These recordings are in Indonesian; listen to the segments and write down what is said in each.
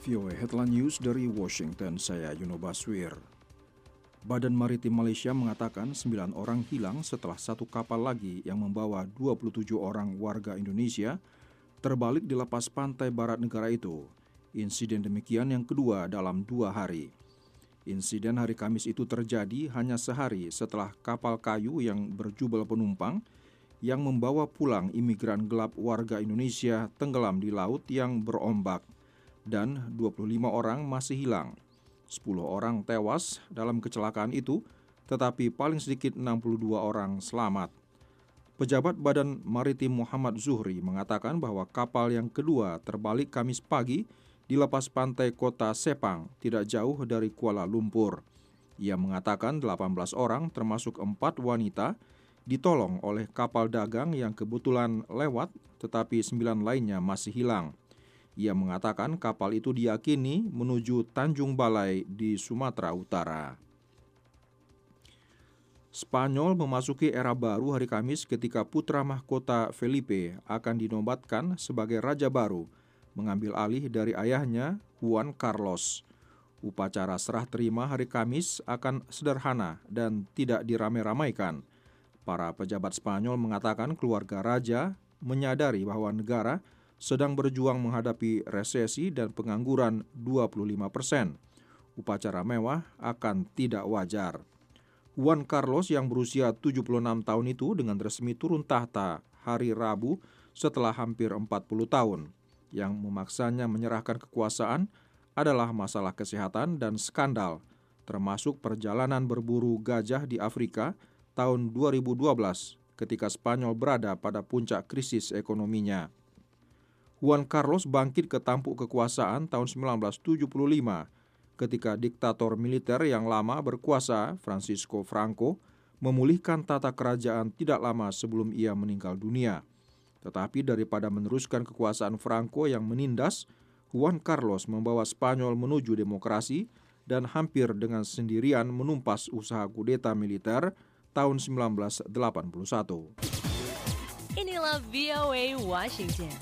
VOA Headline News dari Washington, saya Yuno Baswir. Badan Maritim Malaysia mengatakan 9 orang hilang setelah satu kapal lagi yang membawa 27 orang warga Indonesia terbalik di lepas pantai barat negara itu. Insiden demikian yang kedua dalam 2 hari. Insiden hari Kamis itu terjadi hanya sehari setelah kapal kayu yang berjubel penumpang yang membawa pulang imigran gelap warga Indonesia tenggelam di laut yang berombak dan 25 orang masih hilang. 10 orang tewas dalam kecelakaan itu, tetapi paling sedikit 62 orang selamat. Pejabat Badan Maritim Muhammad Zuhri mengatakan bahwa kapal yang kedua terbalik Kamis pagi di lepas pantai kota Sepang, tidak jauh dari Kuala Lumpur. Ia mengatakan 18 orang termasuk 4 wanita ditolong oleh kapal dagang yang kebetulan lewat, tetapi 9 lainnya masih hilang. Ia mengatakan kapal itu diyakini menuju Tanjung Balai di Sumatera Utara. Spanyol memasuki era baru hari Kamis ketika putra mahkota Felipe akan dinobatkan sebagai raja baru, mengambil alih dari ayahnya Juan Carlos. Upacara serah terima hari Kamis akan sederhana dan tidak dirame-ramaikan. Para pejabat Spanyol mengatakan keluarga raja menyadari bahwa negara sedang berjuang menghadapi resesi dan pengangguran 25%. Upacara mewah akan tidak wajar. Juan Carlos yang berusia 76 tahun itu dengan resmi turun tahta hari Rabu setelah hampir 40 tahun. Yang memaksanya menyerahkan kekuasaan adalah masalah kesehatan dan skandal, termasuk perjalanan berburu gajah di Afrika tahun 2012 ketika Spanyol berada pada puncak krisis ekonominya. Juan Carlos bangkit ke tampuk kekuasaan tahun 1975 ketika diktator militer yang lama berkuasa, Francisco Franco, memulihkan tata kerajaan tidak lama sebelum ia meninggal dunia. Tetapi daripada meneruskan kekuasaan Franco yang menindas, Juan Carlos membawa Spanyol menuju demokrasi dan hampir dengan sendirian menumpas usaha kudeta militer tahun 1981. Inilah VOA Washington.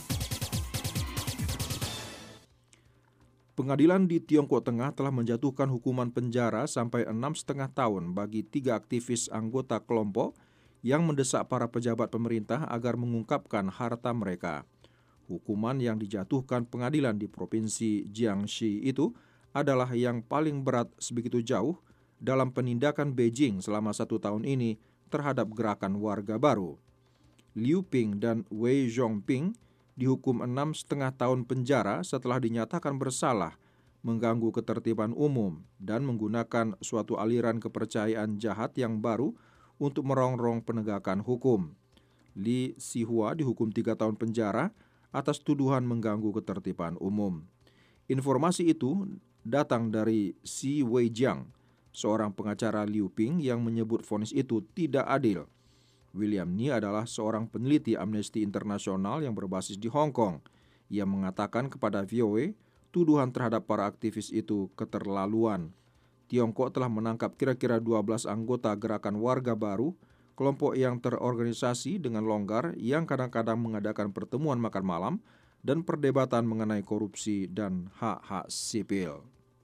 Pengadilan di Tiongkok Tengah telah menjatuhkan hukuman penjara sampai 6,5 tahun bagi 3 aktivis anggota kelompok yang mendesak para pejabat pemerintah agar mengungkapkan harta mereka. Hukuman yang dijatuhkan pengadilan di Provinsi Jiangxi itu adalah yang paling berat sebegitu jauh dalam penindakan Beijing selama 1 tahun ini terhadap gerakan warga baru. Liu Ping dan Wei Zhongping dihukum 6,5 tahun penjara setelah dinyatakan bersalah mengganggu ketertiban umum dan menggunakan suatu aliran kepercayaan jahat yang baru untuk merongrong penegakan hukum. Li Sihua dihukum 3 tahun penjara atas tuduhan mengganggu ketertiban umum. Informasi itu datang dari Si Weijiang, seorang pengacara Liu Ping yang menyebut vonis itu tidak adil. William Ni adalah seorang peneliti Amnesty International yang berbasis di Hong Kong. Ia mengatakan kepada VOA, tuduhan terhadap para aktivis itu keterlaluan. Tiongkok telah menangkap kira-kira 12 anggota gerakan warga baru, kelompok yang terorganisasi dengan longgar yang kadang-kadang mengadakan pertemuan makan malam dan perdebatan mengenai korupsi dan hak-hak sipil.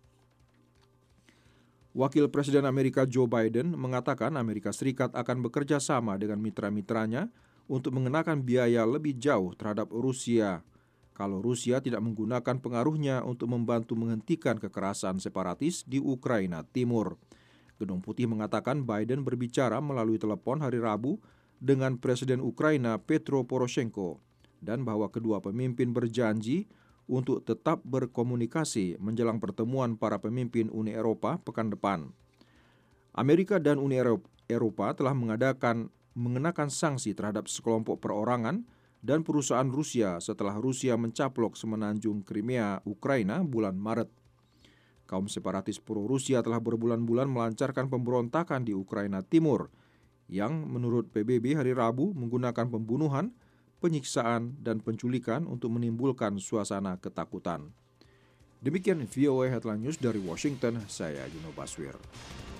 Wakil Presiden Amerika Joe Biden mengatakan Amerika Serikat akan bekerja sama dengan mitra-mitranya untuk mengenakan biaya lebih jauh terhadap Rusia kalau Rusia tidak menggunakan pengaruhnya untuk membantu menghentikan kekerasan separatis di Ukraina Timur. Gedung Putih mengatakan Biden berbicara melalui telepon hari Rabu dengan Presiden Ukraina Petro Poroshenko dan bahwa kedua pemimpin berjanji untuk tetap berkomunikasi menjelang pertemuan para pemimpin Uni Eropa pekan depan. Amerika dan Uni Eropa telah mengenakan sanksi terhadap sekelompok perorangan dan perusahaan Rusia setelah Rusia mencaplok semenanjung Crimea, Ukraina bulan Maret. Kaum separatis pro-Rusia telah berbulan-bulan melancarkan pemberontakan di Ukraina Timur yang menurut PBB hari Rabu menggunakan pembunuhan, penyiksaan, dan penculikan untuk menimbulkan suasana ketakutan. Demikian VOA Headline News dari Washington, saya Yuno Baswir.